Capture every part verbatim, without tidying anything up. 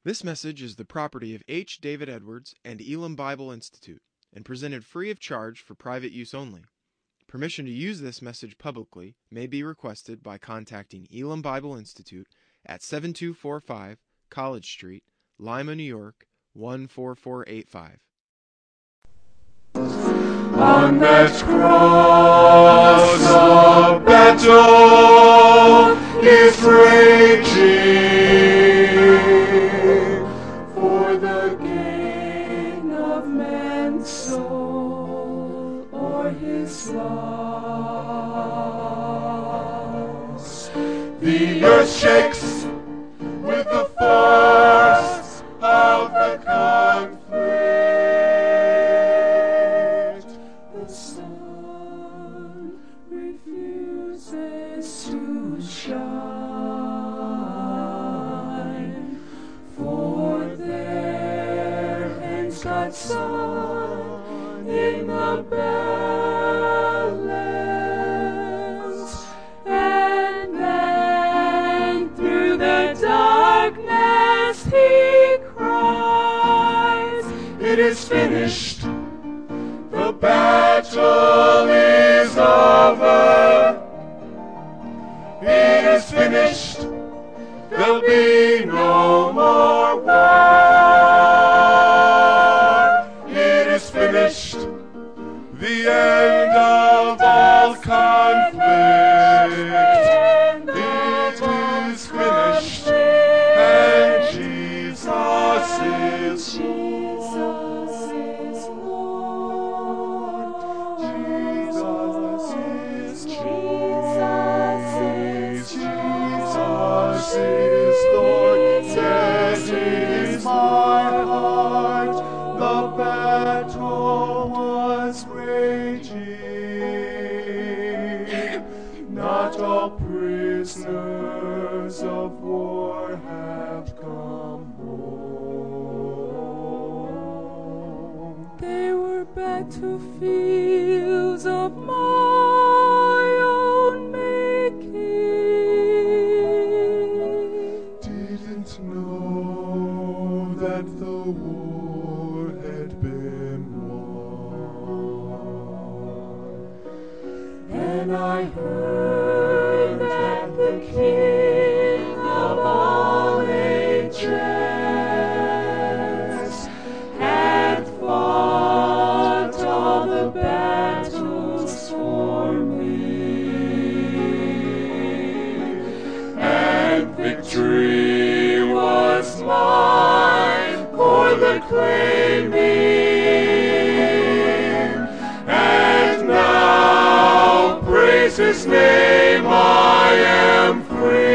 This message is the property of H. David Edwards and Elam Bible Institute and presented free of charge for private use only. Permission to use this message publicly may be requested by contacting Elam Bible Institute at seven two four five College Street, Lima, New York, one four four eight five. On that cross a battle is raging for the gain of man's soul or his loss. The earth shakes with the force of the conflict. The sun refuses to shine, for there hangs God's Son in the balance, and then through the darkness he cries, "It is finished. The battle is over. It is finished. There'll be no more war. It is finished. The end of all conflict. It is finished. And Jesus is Lord. Jesus is Lord. Yes, in my heart the battle was raging. Not all prisoners of war have come home. They were battlefields of my own making. Didn't know that the war had been won. And I heard that the King of all ages had fought all the battles for me, and victory was mine for the claiming, and now praise his name, I am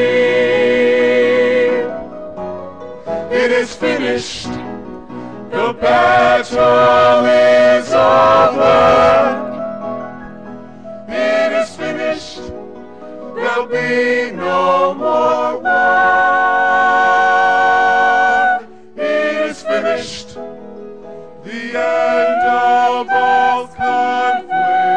free. It is finished. The battle is over. It is finished. There'll be no more war. It is finished. The end of all conflict.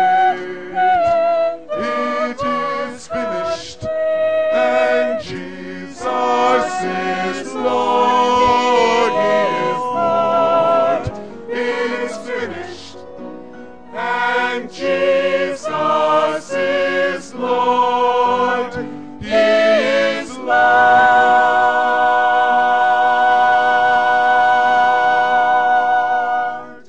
It is finished. And Jesus is Lord. He is Lord. It is finished. And Jesus is Lord. He is Lord.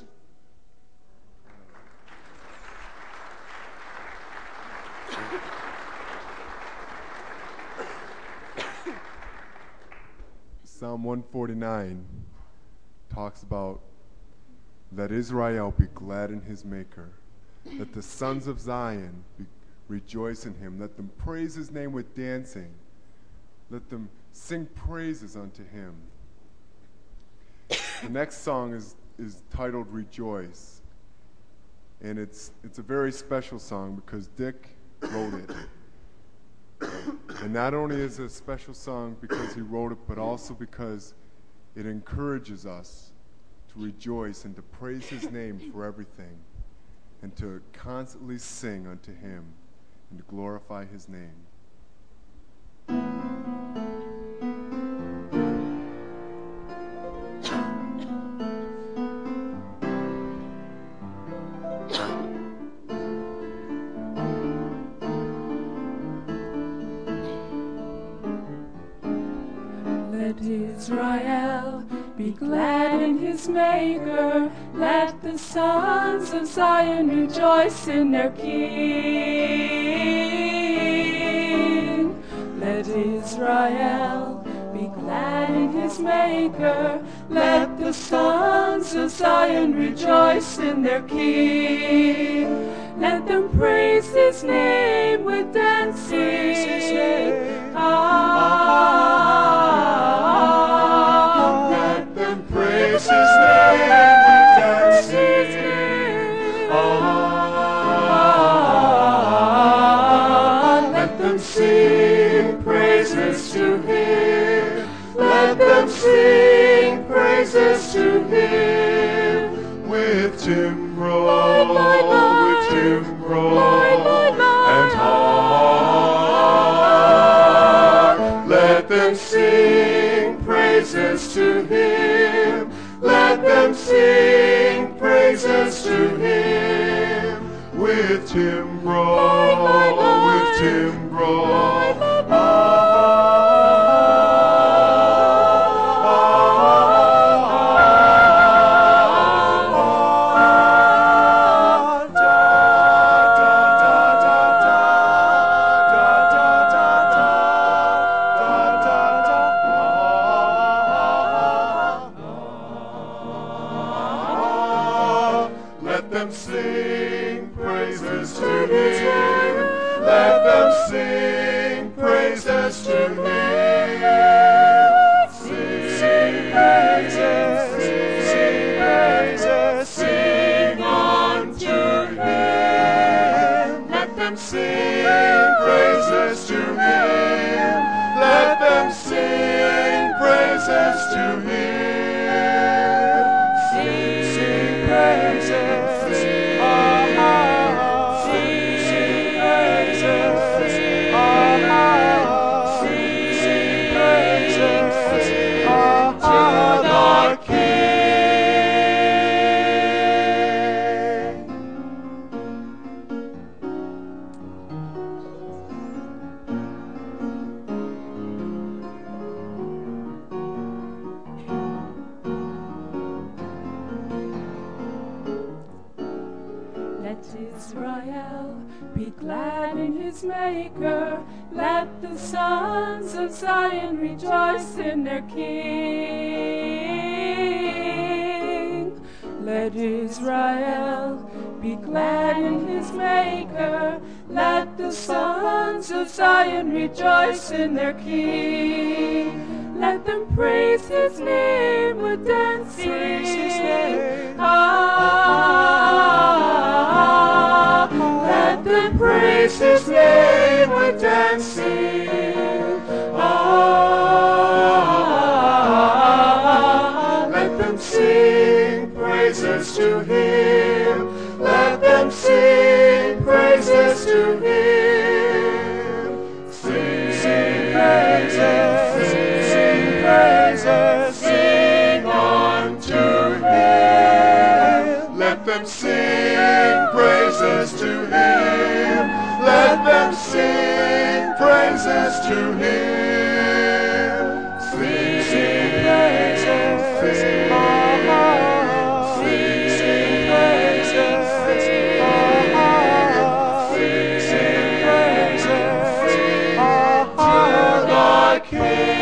Psalm one forty-nine talks about, "Let Israel be glad in his maker. Let the sons of Zion be, rejoice in him. Let them praise his name with dancing. Let them sing praises unto him." The next song is, is titled Rejoice. And it's, it's a very special song because Dick wrote it. And not only is it a special song because he wrote it, but also because it encourages us to rejoice and to praise his name for everything, and to constantly sing unto him and to glorify his name. Let Israel be glad in his Maker. Let the sons of Zion rejoice in their King. Let Israel be glad in his Maker. Let the sons of Zion rejoice in their King. Let them praise his name with dancing. Ah, let them praise his name with dancing. Ah, let them sing praises to him. Let them sing praises to him with timbrel, with timbrel and harp. Let them sing praises to him. Let them sing praises to him with timbrel, with timbrel. Israel be glad in his Maker. Let the sons of Zion rejoice in their King. Let Israel be glad in his Maker. Let the sons of Zion rejoice in their King. Let them praise his name with dancing. Praise his name. Ah, let them praise his name with dancing. Ah, let them sing praises to him. Let them sing praises to him. Sing, sing praises. Praises, sing unto him. Let them sing praises to him. Let them sing praises to him. Sing, sing praises, sing, sing, sing praises, sing, sing praises to the King.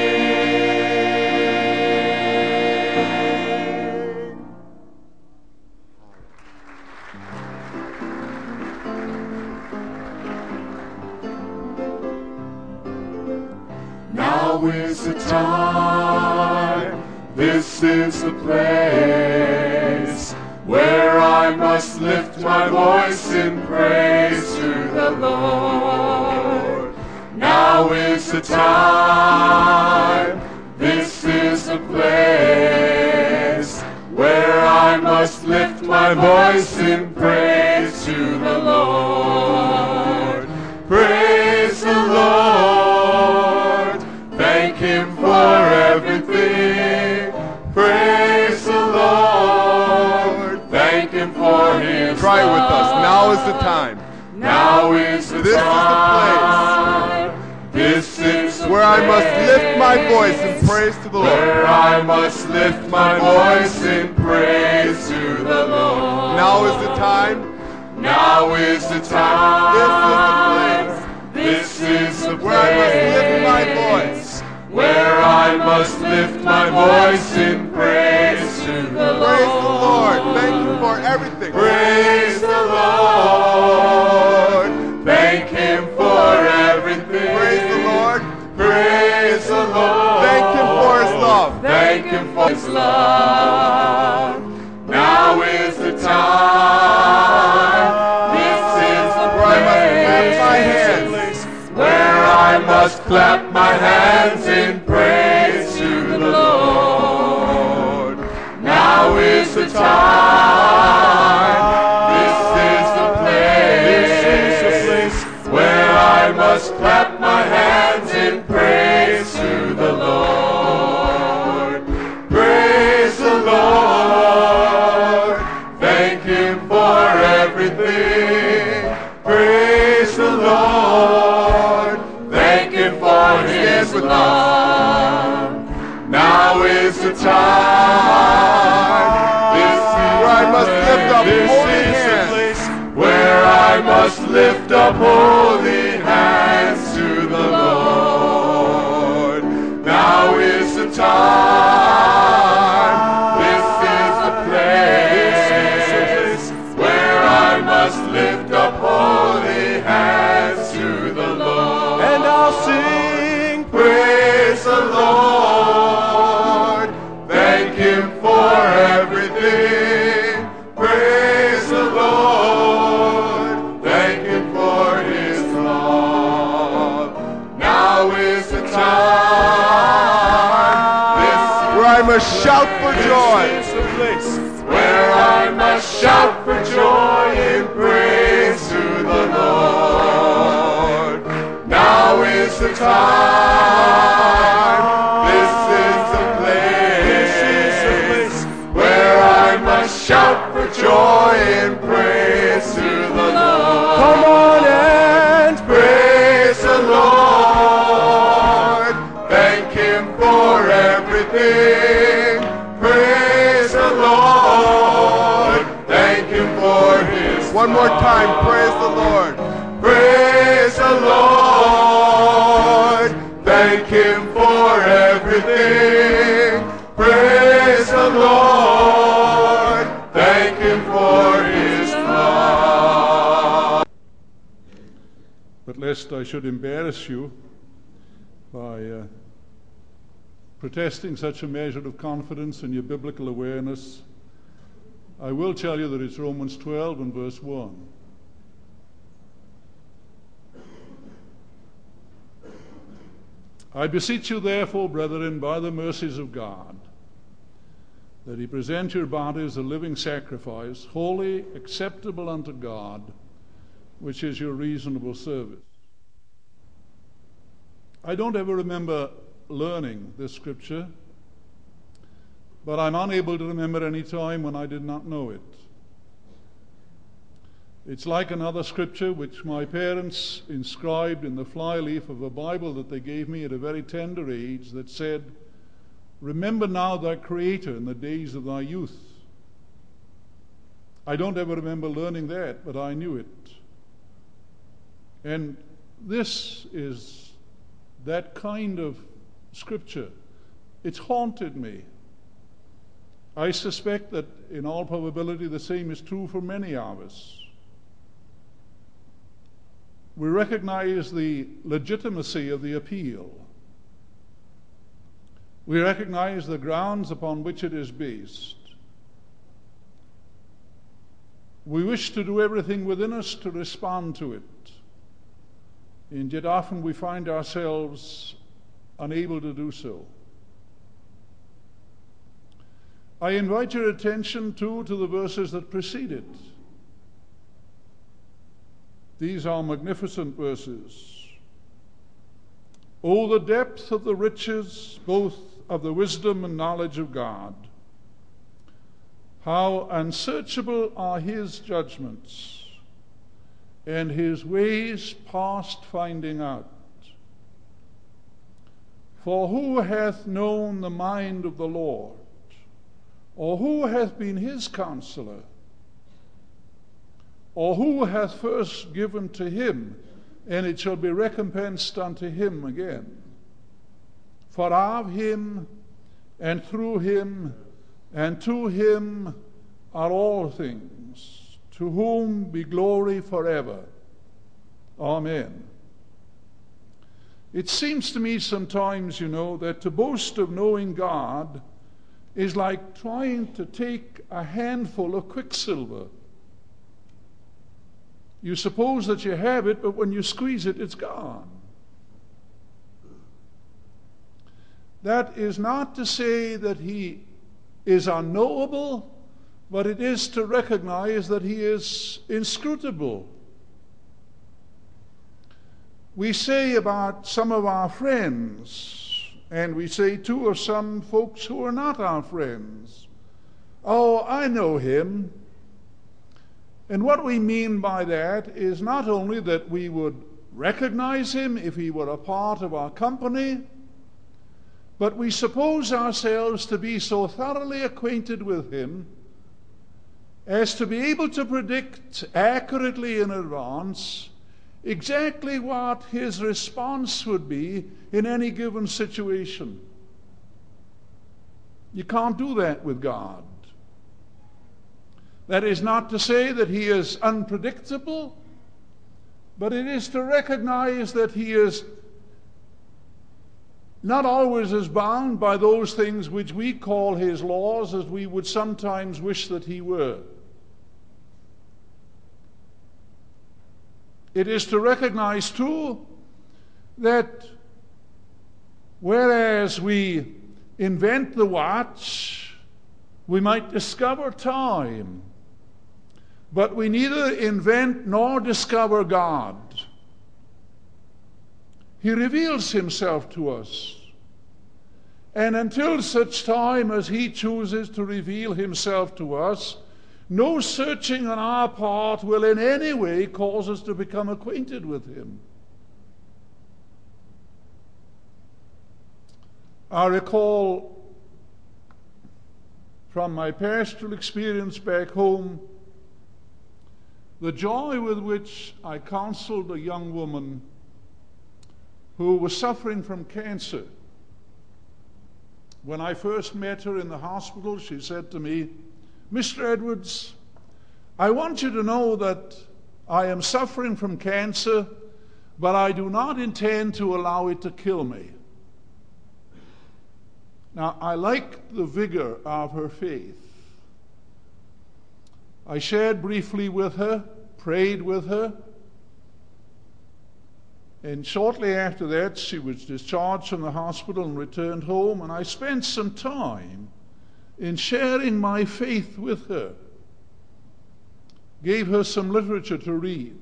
Now is the time, this is the place where I must lift my voice in praise to the Lord. Now is the time, this is the place where I must lift my voice in praise to the Lord. Praise the Lord. Thank him for everything. Praise the Lord. Thank him for his Try it with us. love. Now is the time. Now is the This is the time. place This is the where I must lift my voice in sing praise to the Lord. Where I must lift my voice in praise to the Lord. Now is the time. Now is the time. This is the place This is the where I must lift my place voice. where I must lift my voice in praise to the Lord. Praise the Lord. Thank you for everything. Praise the Lord. Thank Him for everything. Praise the Lord. Praise the Lord. Thank Him for His love. Thank Him for His love. Now is the time. This is the Where I must clap my hands. place where I must clap my hands in praise to the Lord. Now is the time. This is the place where I must clap my hands in praise to the Lord. Praise the Lord. Thank Him for everything. Praise the Lord. Thank Him for His love. Now is the time. This is Where I must lift up this holy is the hands. place where I must lift up holy hands to the Lord. Now is the time. This is the place where I must lift up holy hands to the Lord. And I'll sing Praise the Lord. Thank Him for everything. Praise the Lord. Thank Him for His love. Now is the time. This where I must shout for joy. is the place where I must shout for joy in praise to the Lord. Now is the time. This is the place where I must shout for joy in praise to the Lord. Come on and Praise the Lord. Thank Him for everything. Praise the Lord. Thank Him for His one more time. Praise the Lord. Praise the Lord. Thank Him for everything. Praise the Lord. Thank Him for His love. But lest I should embarrass you by uh, protesting such a measure of confidence in your biblical awareness, I will tell you that it's Romans twelve and verse one. I beseech you therefore, brethren, by the mercies of God, that ye present your bodies a living sacrifice, holy, acceptable unto God, which is your reasonable service. I don't ever remember learning this scripture, but I'm unable to remember any time when I did not know it. It's like another scripture which my parents inscribed in the flyleaf of a Bible that they gave me at a very tender age that said, "Remember now thy Creator in the days of thy youth." I don't ever remember learning that, but I knew it. And this is that kind of scripture. It's haunted me. I suspect that in all probability the same is true for many of us. We recognize the legitimacy of the appeal. We recognize the grounds upon which it is based. We wish to do everything within us to respond to it. And yet often we find ourselves unable to do so. I invite your attention too to the verses that precede it. These are magnificent verses. Oh, the depth of the riches, both of the wisdom and knowledge of God. How unsearchable are his judgments, and his ways past finding out. For who hath known the mind of the Lord? Or who hath been his counselor? Or who hath first given to him, and it shall be recompensed unto him again? For of him, and through him, and to him are all things, to whom be glory forever. Amen. It seems to me sometimes, you know, that to boast of knowing God is like trying to take a handful of quicksilver. You suppose that you have it, but when you squeeze it, it's gone. That is not to say that he is unknowable, but it is to recognize that he is inscrutable. We say about some of our friends, and we say too of some folks who are not our friends, "Oh, I know him." And what we mean by that is not only that we would recognize him if he were a part of our company, but we suppose ourselves to be so thoroughly acquainted with him as to be able to predict accurately in advance exactly what his response would be in any given situation. You can't do that with God. That is not to say that he is unpredictable, but it is to recognize that he is not always as bound by those things which we call his laws as we would sometimes wish that he were. It is to recognize, too, that whereas we invent the watch, we might discover time, but we neither invent nor discover God. He reveals himself to us. And until such time as he chooses to reveal himself to us, no searching on our part will in any way cause us to become acquainted with him. I recall from my pastoral experience back home the joy with which I counseled a young woman who was suffering from cancer. When I first met her in the hospital, she said to me, "Mister Edwards, I want you to know that I am suffering from cancer, but I do not intend to allow it to kill me." Now, I liked the vigor of her faith. I shared briefly with her, prayed with her, and shortly after that, she was discharged from the hospital and returned home, and I spent some time in sharing my faith with her. Gave her some literature to read.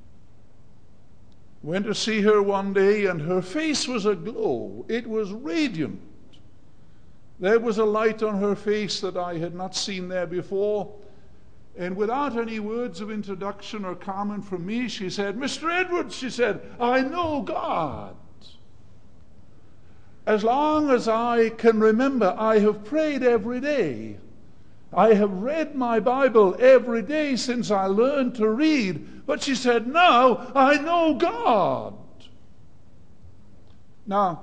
Went to see her one day, and her face was aglow. It was radiant. There was a light on her face that I had not seen there before. And without any words of introduction or comment from me, she said, "Mister Edwards," she said, "I know God. As long as I can remember, I have prayed every day. I have read my Bible every day since I learned to read." But she said, "Now I know God." Now,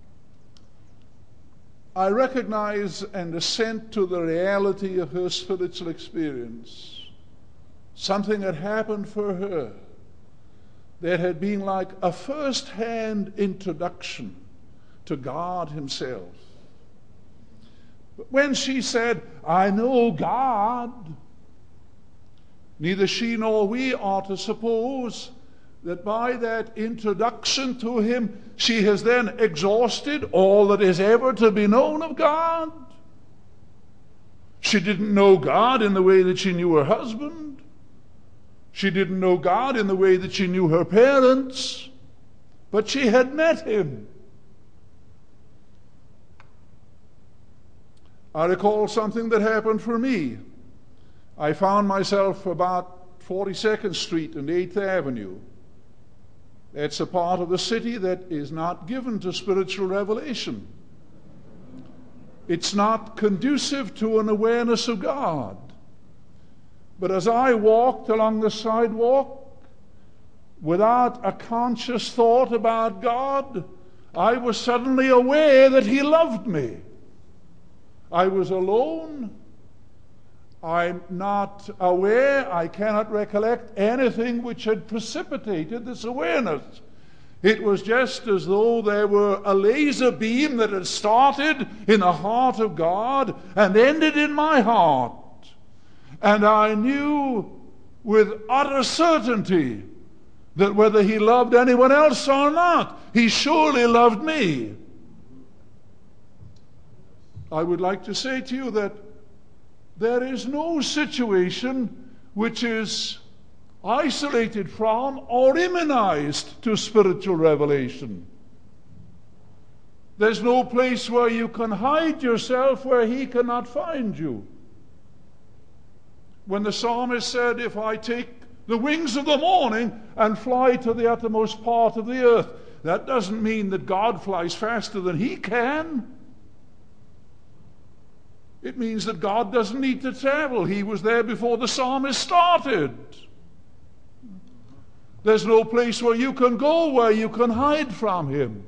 I recognize and assent to the reality of her spiritual experience. Something had happened for her that had been like a first-hand introduction to God himself. But when she said, "I know God," neither she nor we ought to suppose that by that introduction to him, she has then exhausted all that is ever to be known of God. She didn't know God in the way that she knew her husband. She didn't know God in the way that she knew her parents. But she had met him. I recall something that happened for me. I found myself about forty-second Street and eighth Avenue. That's a part of the city that is not given to spiritual revelation. It's not conducive to an awareness of God. But as I walked along the sidewalk without a conscious thought about God, I was suddenly aware that He loved me. I was alone. I'm not aware, I cannot recollect anything which had precipitated this awareness. It was just as though there were a laser beam that had started in the heart of God and ended in my heart. And I knew with utter certainty that whether He loved anyone else or not, He surely loved me. I would like to say to you that there is no situation which is isolated from or immunized to spiritual revelation. There's no place where you can hide yourself where He cannot find you. When the psalmist said, if I take the wings of the morning and fly to the uttermost part of the earth, that doesn't mean that God flies faster than He can. It means that God doesn't need to travel. He was there before the psalmist started. There's no place where you can go where you can hide from Him.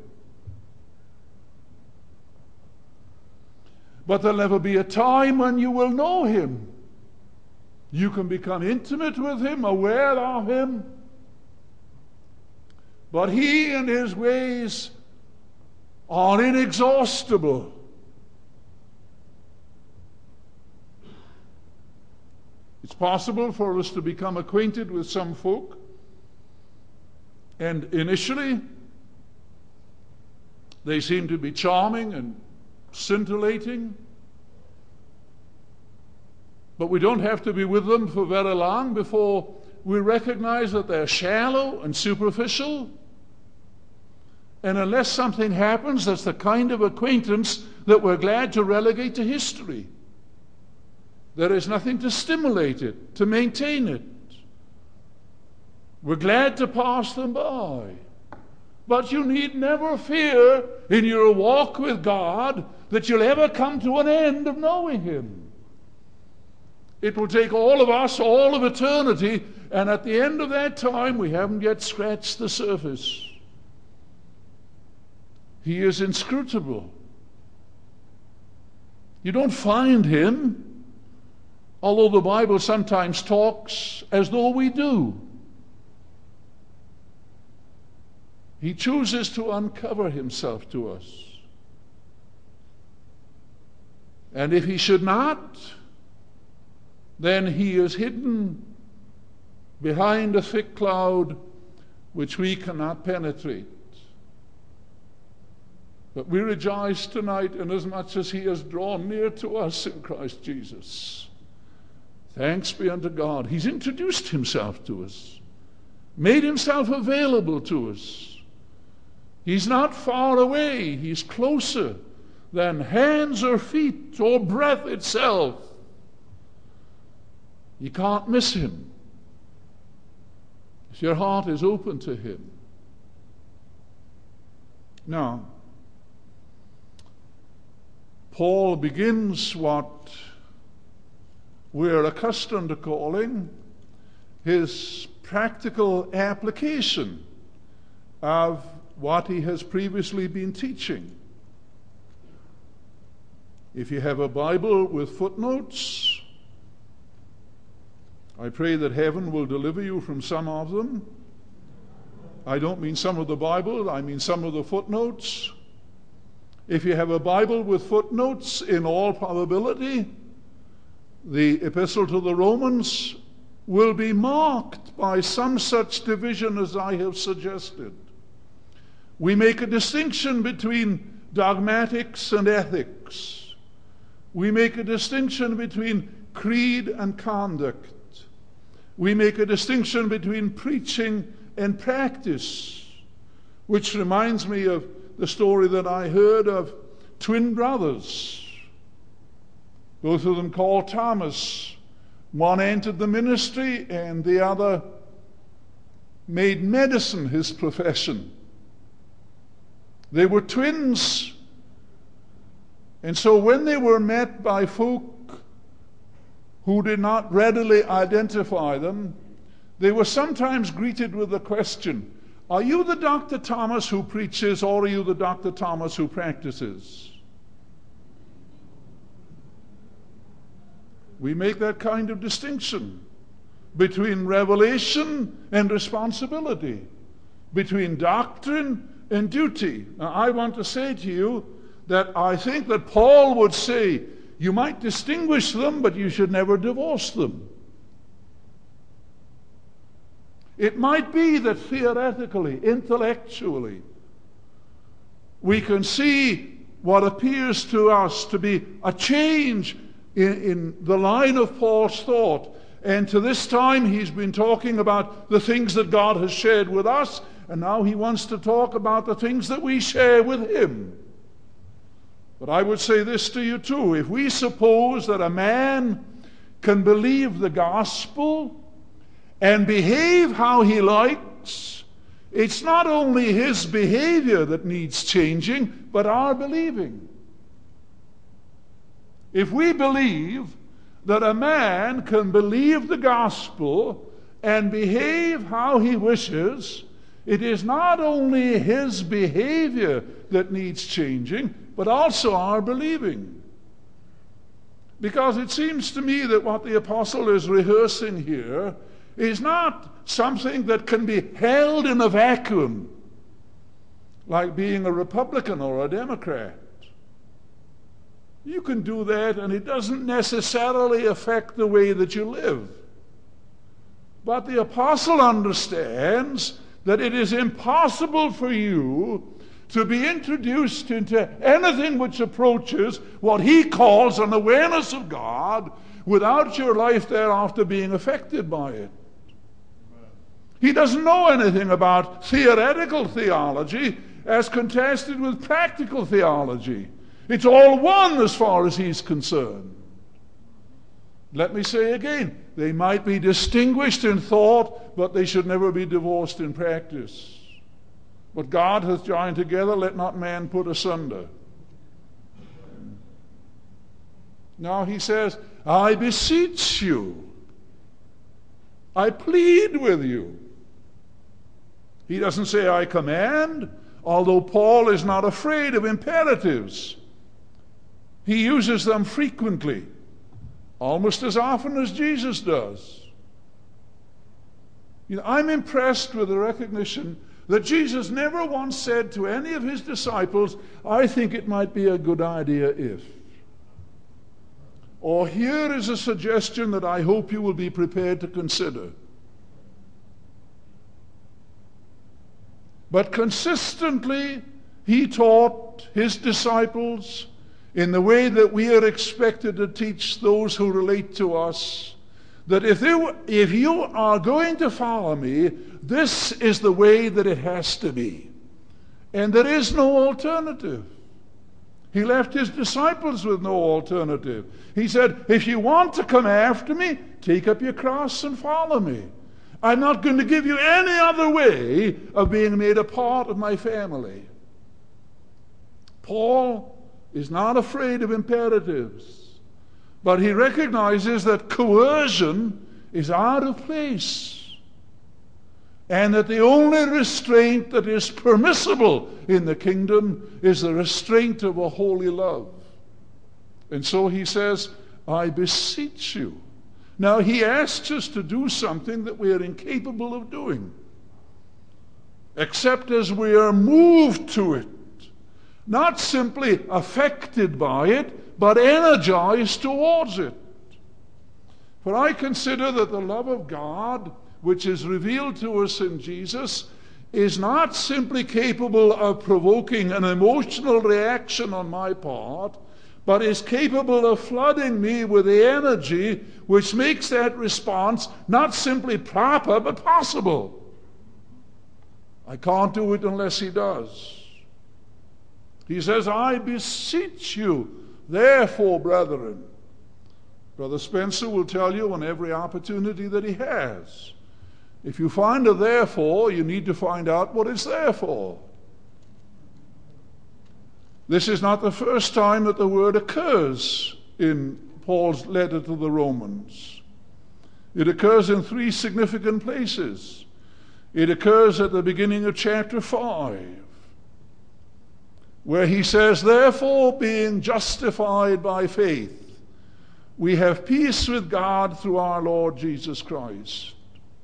But there'll never be a time when you will know Him. You can become intimate with Him, aware of Him. But He and His ways are inexhaustible. It's possible for us to become acquainted with some folk, and initially they seem to be charming and scintillating, but we don't have to be with them for very long before we recognize that they're shallow and superficial. And unless something happens, that's the kind of acquaintance that we're glad to relegate to history. There is nothing to stimulate it, to maintain it. We're glad to pass them by. But you need never fear in your walk with God that you'll ever come to an end of knowing Him. It will take all of us, all of eternity, and at the end of that time, we haven't yet scratched the surface. He is inscrutable. You don't find Him, although the Bible sometimes talks as though we do. He chooses to uncover Himself to us. And if He should not, then He is hidden behind a thick cloud which we cannot penetrate. But we rejoice tonight inasmuch as He has drawn near to us in Christ Jesus. Thanks be unto God. He's introduced Himself to us, made Himself available to us. He's not far away. He's closer than hands or feet or breath itself. You can't miss Him if your heart is open to Him. Now, Paul begins what we're accustomed to calling his practical application of what he has previously been teaching. If you have a Bible with footnotes, I pray that heaven will deliver you from some of them. I don't mean some of the Bible, I mean some of the footnotes. If you have a Bible with footnotes, in all probability, the Epistle to the Romans will be marked by some such division as I have suggested. We make a distinction between dogmatics and ethics. We make a distinction between creed and conduct. We make a distinction between preaching and practice, which reminds me of the story that I heard of twin brothers, both of them called Thomas. One entered the ministry and the other made medicine his profession. They were twins. And so when they were met by folk who did not readily identify them, they were sometimes greeted with the question, are you the Doctor Thomas who preaches, or are you the Doctor Thomas who practices? We make that kind of distinction between revelation and responsibility, between doctrine and duty. Now, I want to say to you that I think that Paul would say, you might distinguish them, but you should never divorce them. It might be that theoretically, intellectually, we can see what appears to us to be a change in, in the line of Paul's thought. And to this time, he's been talking about the things that God has shared with us, and now he wants to talk about the things that we share with him. But I would say this to you too. If we suppose that a man can believe the gospel and behave how he likes, it's not only his behavior that needs changing, but our believing. If we believe that a man can believe the gospel and behave how he wishes, it is not only his behavior that needs changing, but also our believing. Because it seems to me that what the apostle is rehearsing here is not something that can be held in a vacuum, like being a Republican or a Democrat. You can do that, and it doesn't necessarily affect the way that you live. But the apostle understands that it is impossible for you to be introduced into anything which approaches what he calls an awareness of God without your life thereafter being affected by it. He doesn't know anything about theoretical theology as contrasted with practical theology. It's all one as far as he's concerned. Let me say again, they might be distinguished in thought, but they should never be divorced in practice. What God hath joined together, let not man put asunder. Now he says, I beseech you, I plead with you. He doesn't say I command, although Paul is not afraid of imperatives. He uses them frequently, almost as often as Jesus does. You know, I'm impressed with the recognition that Jesus never once said to any of his disciples, I think it might be a good idea if. Or here is a suggestion that I hope you will be prepared to consider. But consistently, he taught his disciples in the way that we are expected to teach those who relate to us, that if, they, if you are going to follow me, this is the way that it has to be. And there is no alternative. He left his disciples with no alternative. He said, if you want to come after me, take up your cross and follow me. I'm not going to give you any other way of being made a part of my family. Paul is not afraid of imperatives, but he recognizes that coercion is out of place, and that the only restraint that is permissible in the kingdom is the restraint of a holy love. And so he says, I beseech you. Now he asks us to do something that we are incapable of doing, except as we are moved to it. Not simply affected by it, but energized towards it. For I consider that the love of God, which is revealed to us in Jesus, is not simply capable of provoking an emotional reaction on my part, but is capable of flooding me with the energy which makes that response not simply proper, but possible. I can't do it unless he does. He says, I beseech you, therefore, brethren. Brother Spencer will tell you on every opportunity that he has If you find a therefore, you need to find out what it's there for. This is not the first time that the word occurs in Paul's letter to the Romans. It occurs in three significant places. It occurs at the beginning of chapter five, where he says, therefore, being justified by faith, we have peace with God through our Lord Jesus Christ.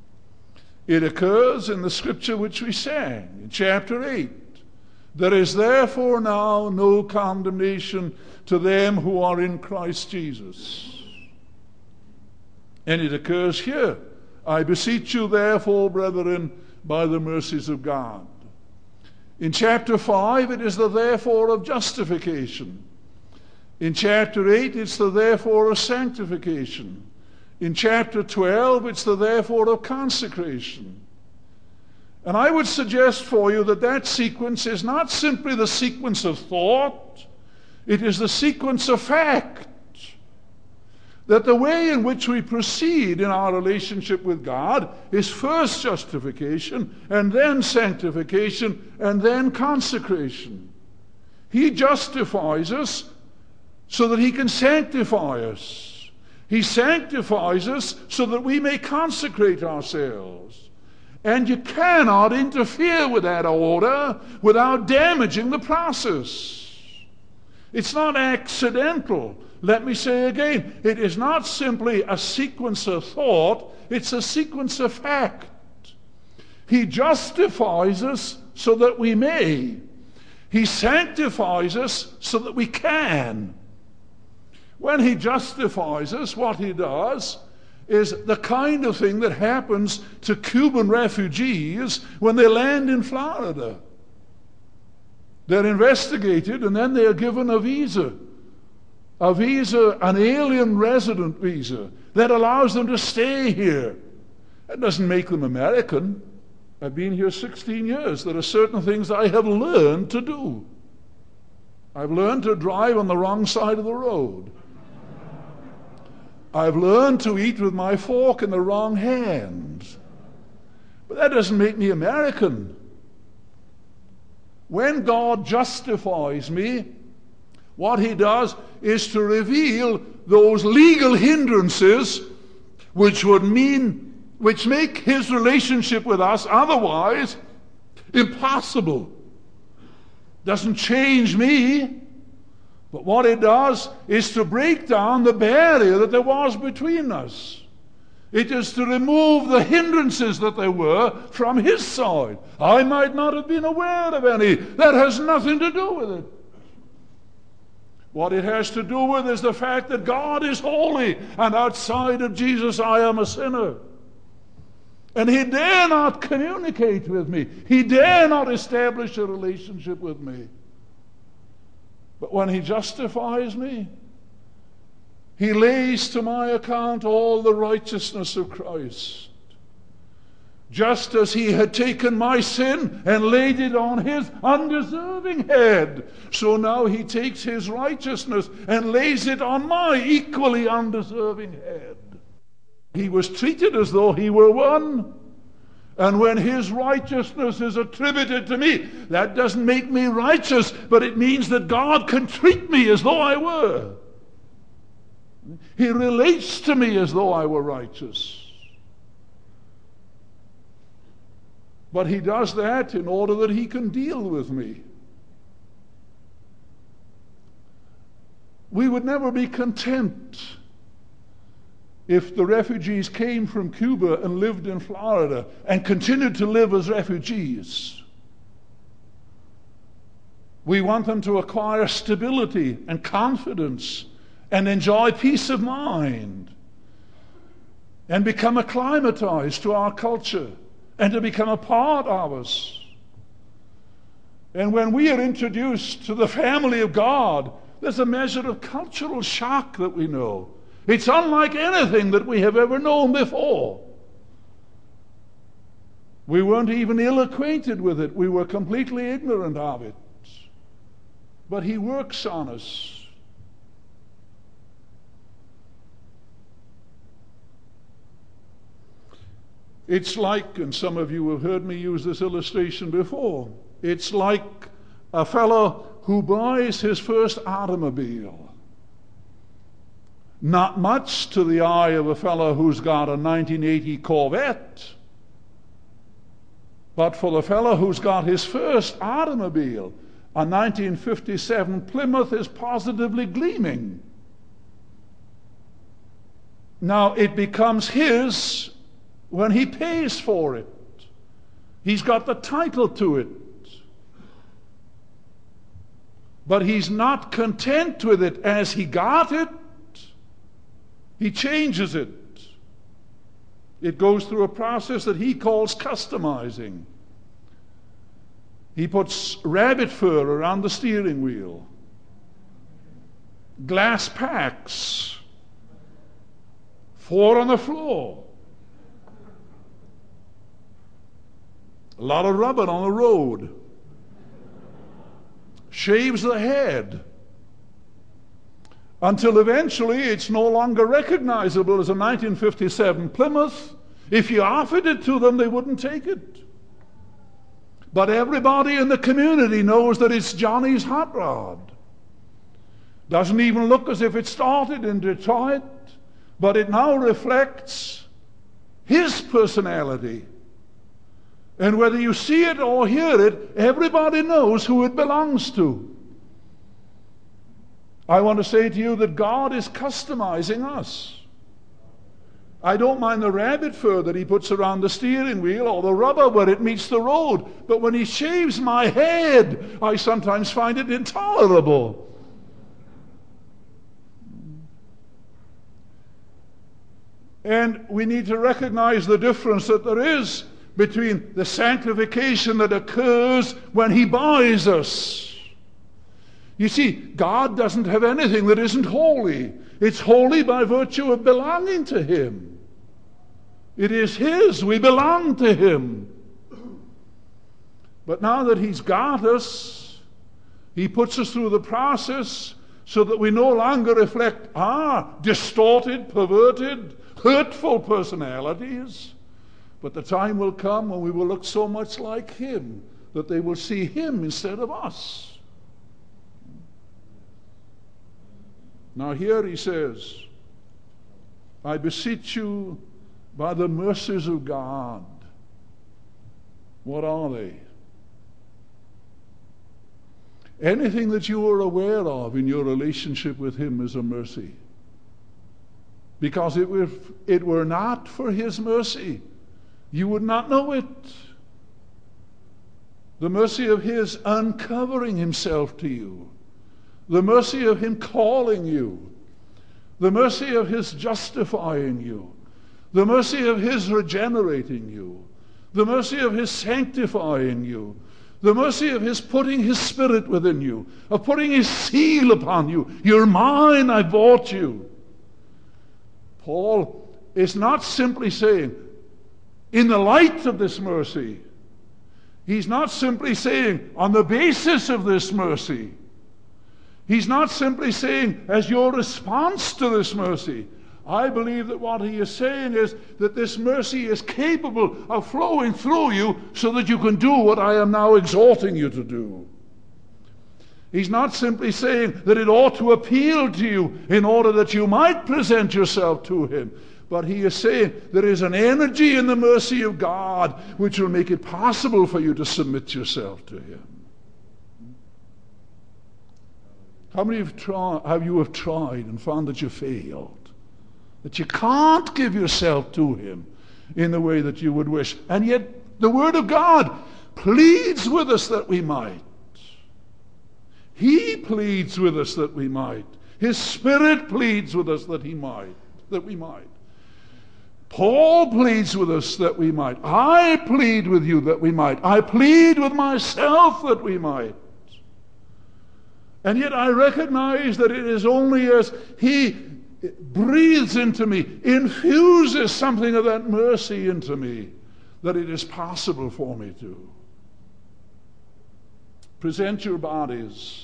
It occurs in the scripture which we sang, in chapter eight. There is therefore now no condemnation to them who are in Christ Jesus. And it occurs here. I beseech you therefore, brethren, by the mercies of God. In chapter five, it is the therefore of justification. In chapter eight, it's the therefore of sanctification. In chapter twelve, it's the therefore of consecration. And I would suggest for you that that sequence is not simply the sequence of thought, it is the sequence of fact. That the way in which we proceed in our relationship with God is first justification, and then sanctification, and then consecration. He justifies us so that he can sanctify us. He sanctifies us so that we may consecrate ourselves. And you cannot interfere with that order without damaging the process. It's not accidental. Let me say again, it is not simply a sequence of thought, it's a sequence of fact. He justifies us so that we may. He sanctifies us so that we can. When he justifies us, what he does is the kind of thing that happens to Cuban refugees when they land in Florida. They're investigated and then they're given a visa. A visa, an alien resident visa, that allows them to stay here. That doesn't make them American. I've been here sixteen years. There are certain things I have learned to do. I've learned to drive on the wrong side of the road. I've learned to eat with my fork in the wrong hand. But that doesn't make me American. When God justifies me, what he does is to reveal those legal hindrances which would mean, which make his relationship with us otherwise impossible. Doesn't change me, but what it does is to break down the barrier that there was between us. It is to remove the hindrances that there were from his side. I might not have been aware of any. That has nothing to do with it. What it has to do with is the fact that God is holy, and outside of Jesus I am a sinner. And he dare not communicate with me. He dare not establish a relationship with me. But when he justifies me, he lays to my account all the righteousness of Christ. Just as he had taken my sin and laid it on his undeserving head, so now he takes his righteousness and lays it on my equally undeserving head. He was treated as though he were one. And when his righteousness is attributed to me, that doesn't make me righteous, but it means that God can treat me as though I were. He relates to me as though I were righteous. But he does that in order that he can deal with me. We would never be content if the refugees came from Cuba and lived in Florida and continued to live as refugees. We want them to acquire stability and confidence and enjoy peace of mind and become acclimatized to our culture and to become a part of us. And when we are introduced to the family of God, there's a measure of cultural shock that we know. It's unlike anything that we have ever known before. We weren't even ill-acquainted with it. We were completely ignorant of it. But he works on us. It's like, and some of you have heard me use this illustration before, it's like a fellow who buys his first automobile. Not much to the eye of a fellow who's got a nineteen eighty Corvette, but for the fellow who's got his first automobile, a nineteen fifty-seven Plymouth is positively gleaming. Now, it becomes his when he pays for it. He's got the title to it. But he's not content with it as he got it. He changes it. It goes through a process that he calls customizing. He puts rabbit fur around the steering wheel, glass packs, four on the floor, a lot of rubber on the road, shaves the head, until eventually it's no longer recognizable as a nineteen fifty-seven Plymouth. If you offered it to them, they wouldn't take it. But everybody in the community knows that it's Johnny's hot rod. Doesn't even look as if it started in Detroit, but it now reflects his personality. And whether you see it or hear it, everybody knows who it belongs to. I want to say to you that God is customizing us. I don't mind the rabbit fur that he puts around the steering wheel or the rubber where it meets the road, but when he shaves my head, I sometimes find it intolerable. And we need to recognize the difference that there is between the sanctification that occurs when he buys us. You see, God doesn't have anything that isn't holy. It's holy by virtue of belonging to him. It is his. We belong to him. But now that he's got us, he puts us through the process so that we no longer reflect our distorted, perverted, hurtful personalities. But the time will come when we will look so much like him that they will see him instead of us. Now here he says, I beseech you by the mercies of God. What are they? Anything that you are aware of in your relationship with him is a mercy. Because if it were not for his mercy, you would not know it. The mercy of his uncovering himself to you. The mercy of him calling you. The mercy of his justifying you. The mercy of his regenerating you. The mercy of his sanctifying you. The mercy of his putting his spirit within you. Of putting his seal upon you. You're mine, I bought you. Paul is not simply saying, in the light of this mercy. He's not simply saying, on the basis of this mercy. He's not simply saying, as your response to this mercy. I believe that what he is saying is that this mercy is capable of flowing through you so that you can do what I am now exhorting you to do. He's not simply saying that it ought to appeal to you in order that you might present yourself to him. But he is saying there is an energy in the mercy of God which will make it possible for you to submit yourself to him. How many have, tried, have you have tried and found that you failed? That you can't give yourself to him in the way that you would wish. And yet the Word of God pleads with us that we might. He pleads with us that we might. His Spirit pleads with us that he might, that we might. Paul pleads with us that we might. I plead with you that we might. I plead with myself that we might. And yet I recognize that it is only as he breathes into me, infuses something of that mercy into me, that it is possible for me to. Present your bodies.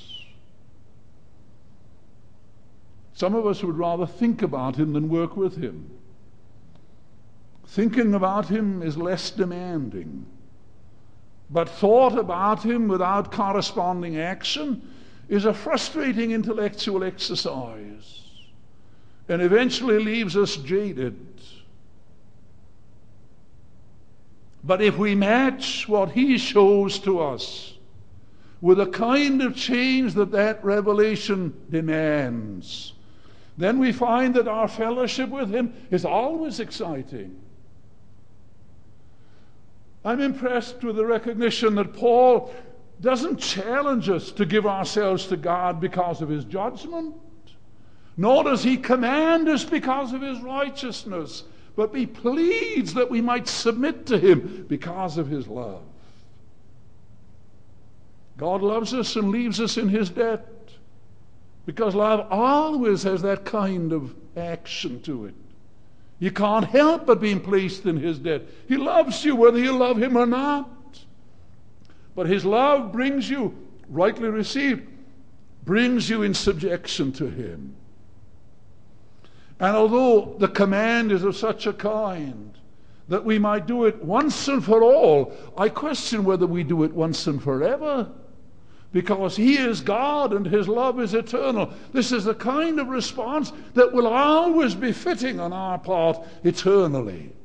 Some of us would rather think about him than work with him. Thinking about him is less demanding. But thought about him without corresponding action is a frustrating intellectual exercise and eventually leaves us jaded. But if we match what he shows to us with a kind of change that that revelation demands, then we find that our fellowship with him is always exciting. I'm impressed with the recognition that Paul doesn't challenge us to give ourselves to God because of his judgment, nor does he command us because of his righteousness, but he pleads that we might submit to him because of his love. God loves us and leaves us in his debt because love always has that kind of action to it. You can't help but being placed in his debt. He loves you whether you love him or not. But his love brings you, rightly received, brings you in subjection to him. And although the command is of such a kind that we might do it once and for all, I question whether we do it once and forever. Because he is God and his love is eternal. This is the kind of response that will always be fitting on our part eternally.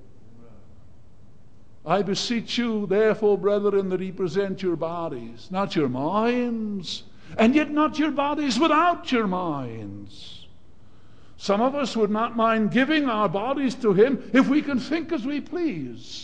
I beseech you, therefore, brethren, that ye present your bodies, not your minds, and yet not your bodies without your minds. Some of us would not mind giving our bodies to him if we can think as we please.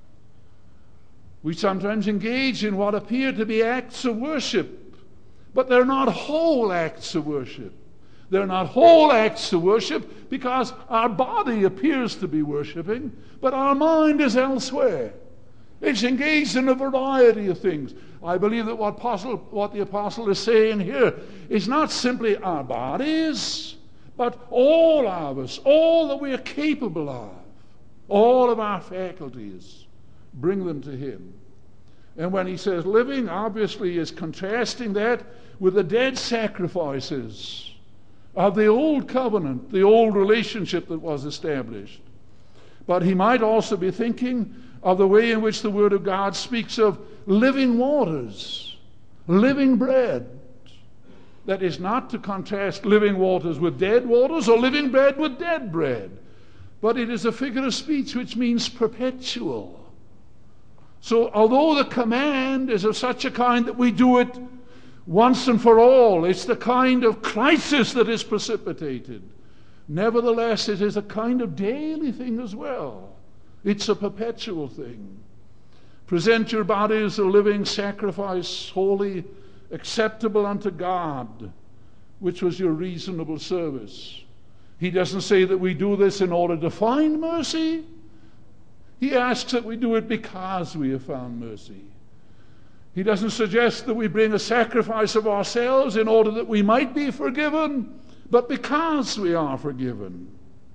We sometimes engage in what appear to be acts of worship, but they're not whole acts of worship. They're not whole acts of worship because our body appears to be worshiping, but our mind is elsewhere. It's engaged in a variety of things. I believe that what, apostle, what the apostle is saying here is not simply our bodies, but all of us, all that we are capable of, all of our faculties. Bring them to him. And when he says living, obviously is contrasting that with the dead sacrifices of the old covenant, the old relationship that was established. But he might also be thinking of the way in which the Word of God speaks of living waters, living bread. That is not to contrast living waters with dead waters or living bread with dead bread, but it is a figure of speech which means perpetual. So although the command is of such a kind that we do it once and for all, it's the kind of crisis that is precipitated. Nevertheless, it is a kind of daily thing as well. It's a perpetual thing. Present your bodies a living sacrifice, holy, acceptable unto God, which was your reasonable service. He doesn't say that we do this in order to find mercy. He asks that we do it because we have found mercy. He doesn't suggest that we bring a sacrifice of ourselves in order that we might be forgiven, but because we are forgiven.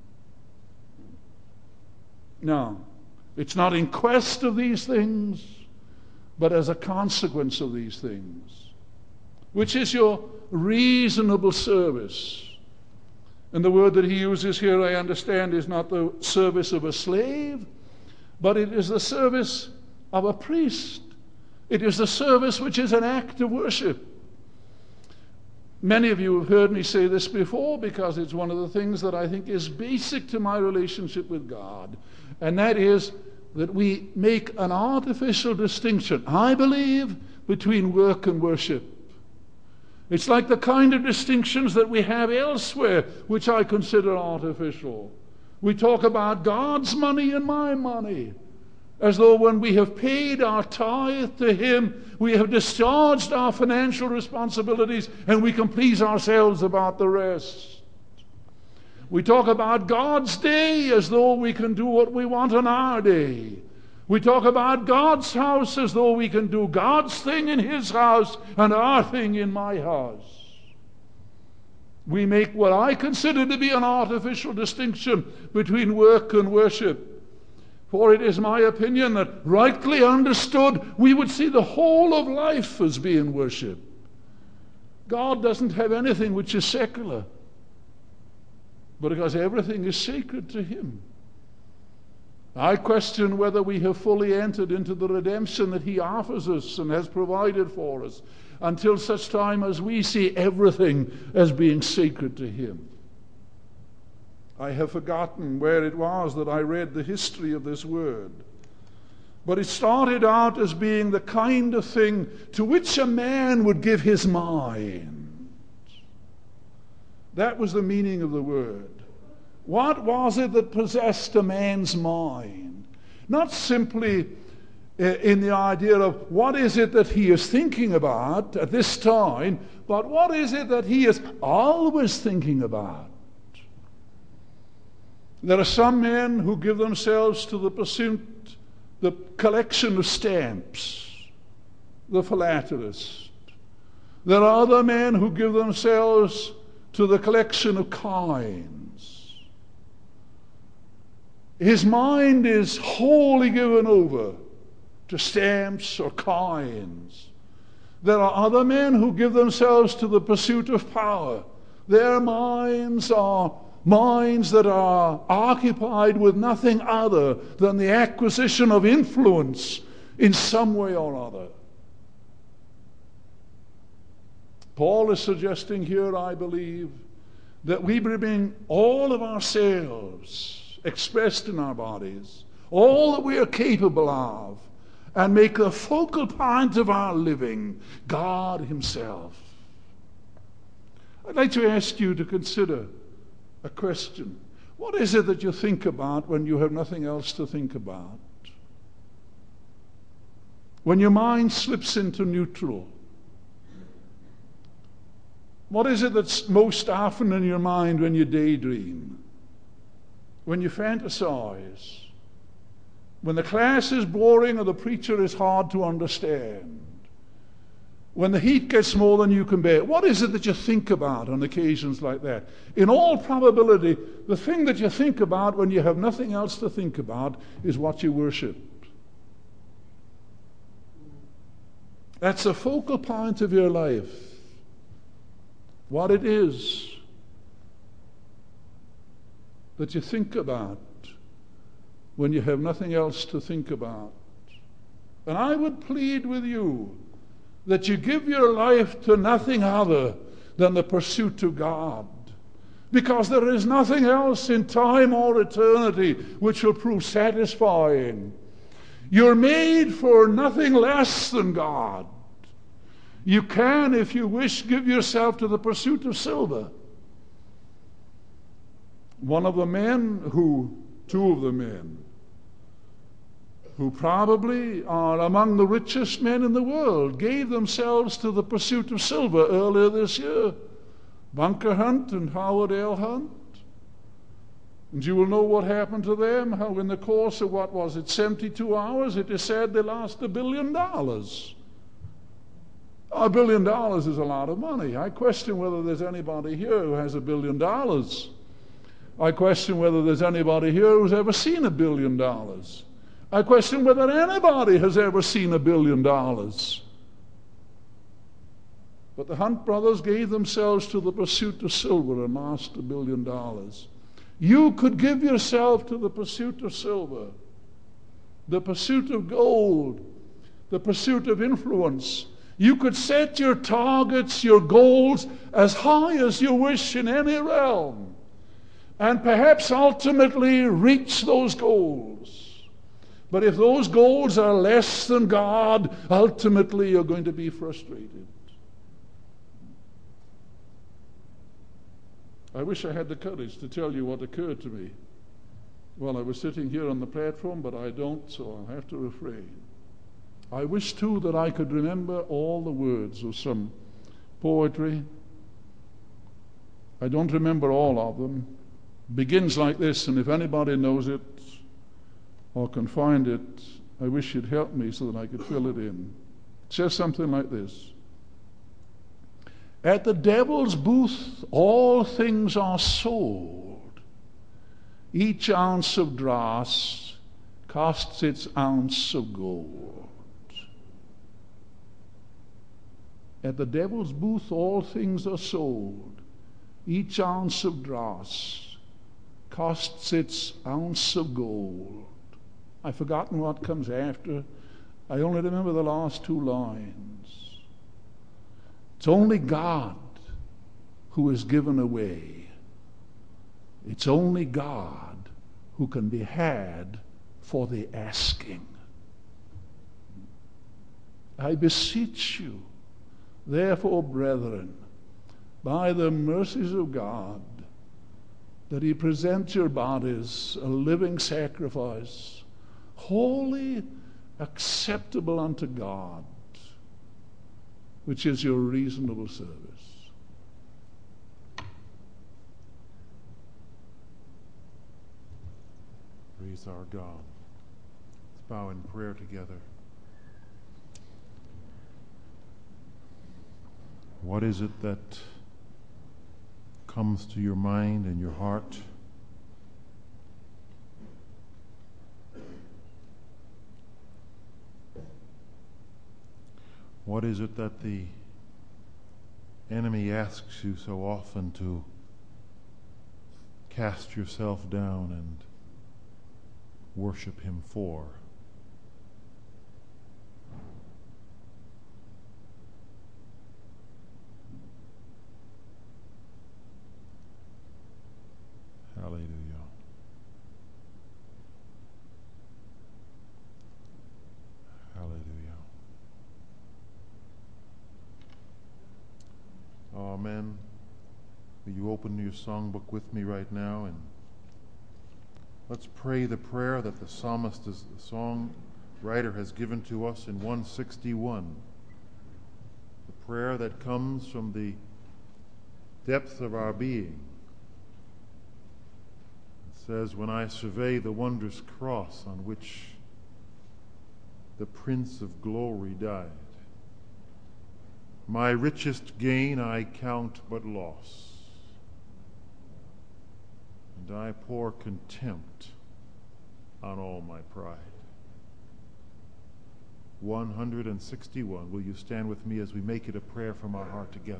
No, it's not in quest of these things, but as a consequence of these things, which is your reasonable service. And the word that he uses here, I understand, is not the service of a slave, but it is the service of a priest. It is the service which is an act of worship. Many of you have heard me say this before because it's one of the things that I think is basic to my relationship with God. And that is that we make an artificial distinction, I believe, between work and worship. It's like the kind of distinctions that we have elsewhere, which I consider artificial. We talk about God's money and my money, as though when we have paid our tithe to him, we have discharged our financial responsibilities and we can please ourselves about the rest. We talk about God's day as though we can do what we want on our day. We talk about God's house as though we can do God's thing in his house and our thing in my house. We make what I consider to be an artificial distinction between work and worship. For it is my opinion that, rightly understood, we would see the whole of life as being worship. God doesn't have anything which is secular, but because everything is sacred to him. I question whether we have fully entered into the redemption that he offers us and has provided for us until such time as we see everything as being sacred to him. I have forgotten where it was that I read the history of this word. But it started out as being the kind of thing to which a man would give his mind. That was the meaning of the word. What was it that possessed a man's mind? Not simply in the idea of what is it that he is thinking about at this time, but what is it that he is always thinking about? There are some men who give themselves to the pursuit, the collection of stamps, the philatelist. There are other men who give themselves to the collection of coins. His mind is wholly given over to stamps or coins. There are other men who give themselves to the pursuit of power. Their minds are minds that are occupied with nothing other than the acquisition of influence in some way or other. Paul is suggesting here, I believe, that we bring all of ourselves expressed in our bodies, all that we are capable of, and make the focal point of our living God himself. I'd like to ask you to consider a question. What is it that you think about when you have nothing else to think about? When your mind slips into neutral, what is it that's most often in your mind when you daydream? When you fantasize? When the class is boring or the preacher is hard to understand? When the heat gets more than you can bear? What is it that you think about on occasions like that? In all probability, the thing that you think about when you have nothing else to think about is what you worship. That's the focal point of your life. What it is that you think about when you have nothing else to think about. And I would plead with you that you give your life to nothing other than the pursuit of God. Because there is nothing else in time or eternity which will prove satisfying. You're made for nothing less than God. You can, if you wish, give yourself to the pursuit of silver. One of the men who, two of the men, who probably are among the richest men in the world, gave themselves to the pursuit of silver earlier this year. Bunker Hunt and Howard L. Hunt. And you will know what happened to them, how in the course of, what was it, seventy-two hours, it is said they lost a billion dollars. A billion dollars is a lot of money. I question whether there's anybody here who has a billion dollars. I question whether there's anybody here who's ever seen a billion dollars. I question whether anybody has ever seen a billion dollars. But the Hunt brothers gave themselves to the pursuit of silver and lost a billion dollars. You could give yourself to the pursuit of silver, the pursuit of gold, the pursuit of influence. You could set your targets, your goals, as high as you wish in any realm, and perhaps ultimately reach those goals. But if those goals are less than God, ultimately you're going to be frustrated. I wish I had the courage to tell you what occurred to me while I was sitting here on the platform, but I don't, so I'll have to refrain. I wish, too, that I could remember all the words of some poetry. I don't remember all of them. It begins like this, and if anybody knows it or can find it, I wish you'd help me so that I could fill it in. It says something like this. At the devil's booth all things are sold. Each ounce of dross costs its ounce of gold. At the devil's booth all things are sold. Each ounce of dross costs its ounce of gold. I've forgotten what comes after. I only remember the last two lines. It's only God who is given away. It's only God who can be had for the asking. I beseech you, therefore, brethren, by the mercies of God, that ye present your bodies a living sacrifice, holy, acceptable unto God, which is your reasonable service. Praise our God. Let's bow in prayer together. What is it that comes to your mind and your heart? What is it that the enemy asks you so often to cast yourself down and worship him for? Hallelujah. Hallelujah. Amen. Will you open your songbook with me right now, and let's pray the prayer that the psalmist, is, the songwriter, has given to us in one sixty-one. The prayer that comes from the depth of our being. Says, when I survey the wondrous cross on which the Prince of Glory died, my richest gain I count but loss, and I pour contempt on all my pride. one sixty-one. Will you stand with me as we make it a prayer from our heart together?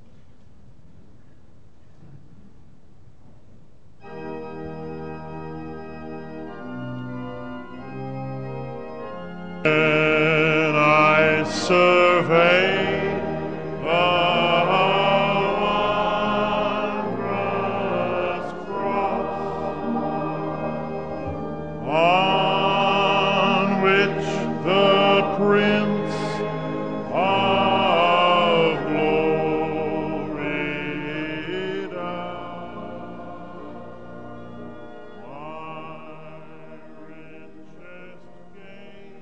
When I survey the wondrous cross on which the Prince of Glory died, my richest gain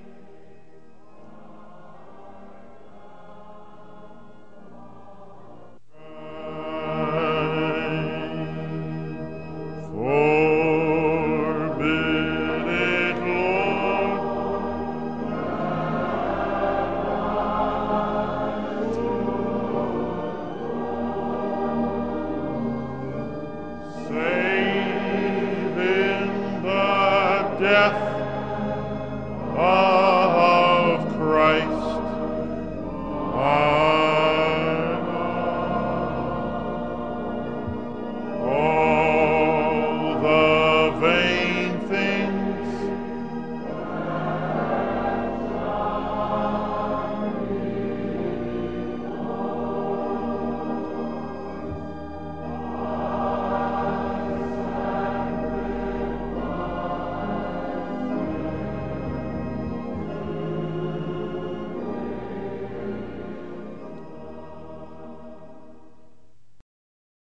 forbid it, Lord. Save in the death